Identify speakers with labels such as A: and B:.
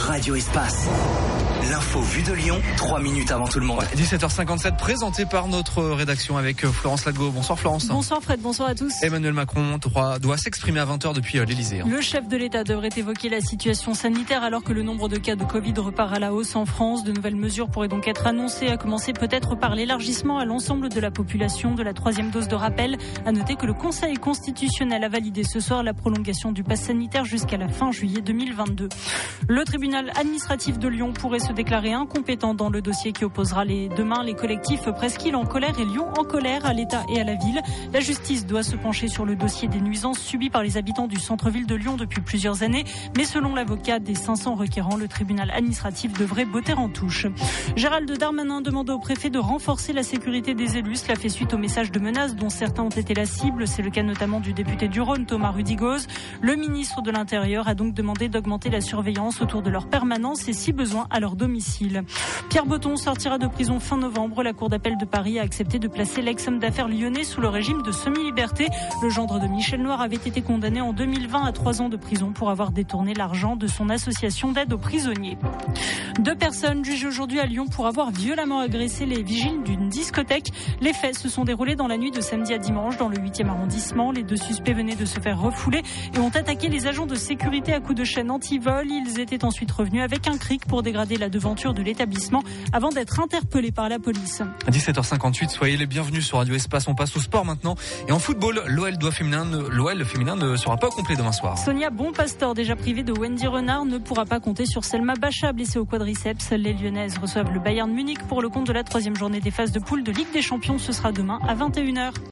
A: Radio Espace. L'info vue de Lyon, 3 minutes avant tout le monde.
B: 17h57, présenté par notre rédaction avec Florence Lago. Bonsoir Florence.
C: Bonsoir Fred, bonsoir à tous.
B: Emmanuel Macron doit s'exprimer à 20h depuis l'Elysée.
C: Le chef de l'État devrait évoquer la situation sanitaire alors que le nombre de cas de Covid repart à la hausse en France. De nouvelles mesures pourraient donc être annoncées, à commencer peut-être par l'élargissement à l'ensemble de la population de la 3e dose de rappel. À noter que le Conseil constitutionnel a validé ce soir la prolongation du pass sanitaire jusqu'à la fin juillet 2022. Le tribunal administratif de Lyon pourrait se déclaré incompétent dans le dossier qui opposera demain les collectifs Presqu'île en colère et Lyon en colère à l'État et à la ville. La justice doit se pencher sur le dossier des nuisances subies par les habitants du centre-ville de Lyon depuis plusieurs années. Mais selon l'avocat des 500 requérants, le tribunal administratif devrait botter en touche. Gérald Darmanin demande au préfet de renforcer la sécurité des élus. Cela fait suite aux messages de menaces dont certains ont été la cible. C'est le cas notamment du député du Rhône, Thomas Rudigoz. Le ministre de l'Intérieur a donc demandé d'augmenter la surveillance autour de leur permanence et si besoin à leur domicile. Pierre Botton sortira de prison fin novembre. La Cour d'appel de Paris a accepté de placer l'ex-homme d'affaires lyonnais sous le régime de semi-liberté. Le gendre de Michel Noir avait été condamné en 2020 à 3 ans de prison pour avoir détourné l'argent de son association d'aide aux prisonniers. 2 personnes jugées aujourd'hui à Lyon pour avoir violemment agressé les vigiles d'une discothèque. Les faits se sont déroulés dans la nuit de samedi à dimanche dans le 8e arrondissement. Les 2 suspects venaient de se faire refouler et ont attaqué les agents de sécurité à coups de chaîne anti-vol. Ils étaient ensuite revenus avec un cric pour dégrader la devanture de l'établissement avant d'être interpellés par la police.
B: À 17h58, soyez les bienvenus sur Radio Espace. On passe au sport maintenant. Et en football, l'OL féminin ne sera pas au complet demain soir.
C: Sonia Bonpastor, déjà privée de Wendy Renard, ne pourra pas compter sur Selma Bacha, blessée au quadriceps. Les Lyonnaises reçoivent le Bayern Munich pour le compte de la 3e journée des phases de poule de Ligue des Champions. Ce sera demain à 21h.